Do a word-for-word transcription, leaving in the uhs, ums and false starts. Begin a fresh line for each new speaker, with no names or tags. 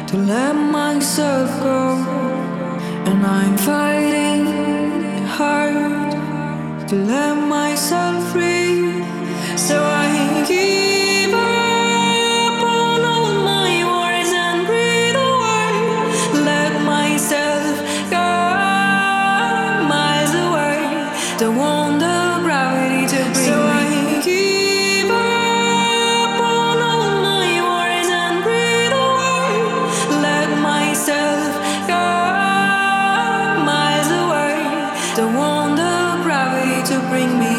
to let myself go, and I'm fighting hard to let myself free. So I give up on all my worries and breathe away. Let myself go miles away. Don't want the gravity to bring so me. I give up on all my worries and breathe away. Let myself go miles away. Don't want the gravity to bring me.